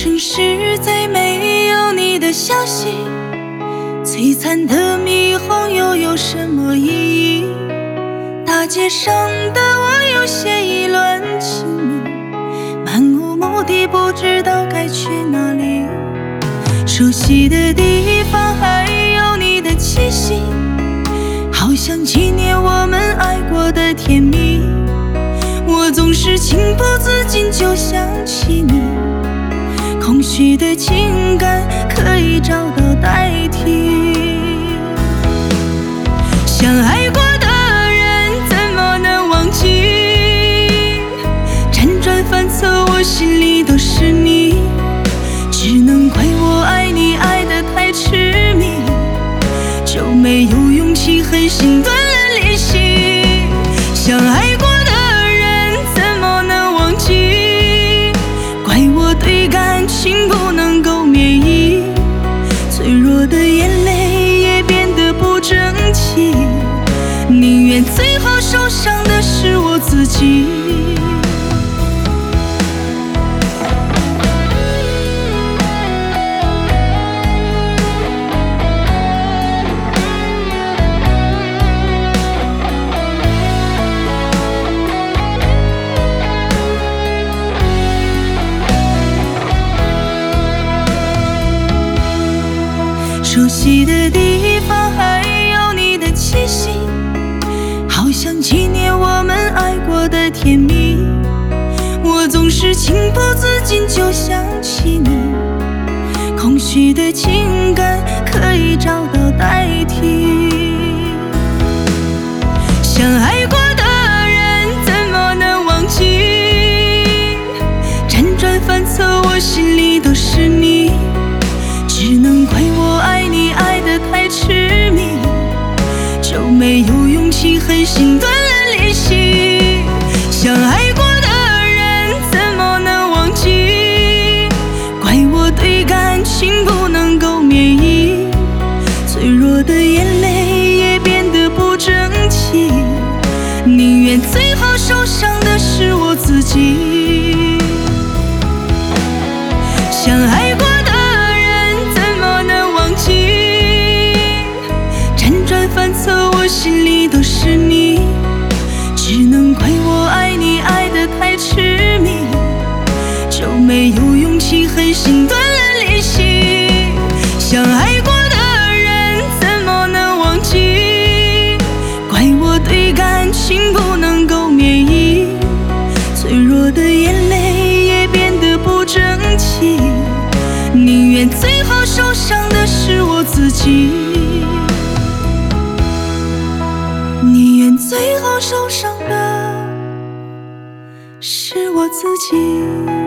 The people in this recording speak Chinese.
城市再没有你的消息，璀璨的霓虹又有什么意义？大街上的我有些意乱情迷，漫无目的，不知道该去哪里。熟悉的地方还有你的气息，好像纪念我们爱过的甜蜜。我总是情不自禁就想起你，空虚的情感可以找到代替。相爱过的人怎么能忘记？辗转反侧，我心里都是你，只能怪我爱你爱得太痴迷，就没有勇气狠心断了联系。相爱过的人怎么能忘记？怪我对感情不能够免疫，脆弱的眼泪也变得不争气，宁愿最后受伤的是我自己。熟悉的地方还有你的气息，好像纪念我们爱过的甜蜜。我总是情不自禁就想起你，空虚的情感可以找到代替。相爱过的人怎么能忘记？辗转反侧，我心里都是你，只能怪我爱你爱得太痴迷，就没有勇气狠心断了联系。相爱过的人怎么能忘记？怪我对感情不能够免疫，脆弱的眼泪也变得不争气，宁愿最后受伤的是我自己。相爱过的反侧，我心里都是你，只能怪我爱你爱得太痴迷，就没有勇气狠心断了联系。相爱过的人怎么能忘记？怪我对感情不能够免疫，脆弱的眼泪也变得不争气，宁愿最后受伤的是我自己。宁愿最后受伤的是我自己。